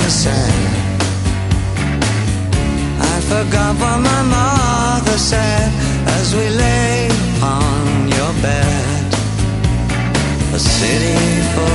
you said. I forgot what my mother said as we lay on your bed. A city full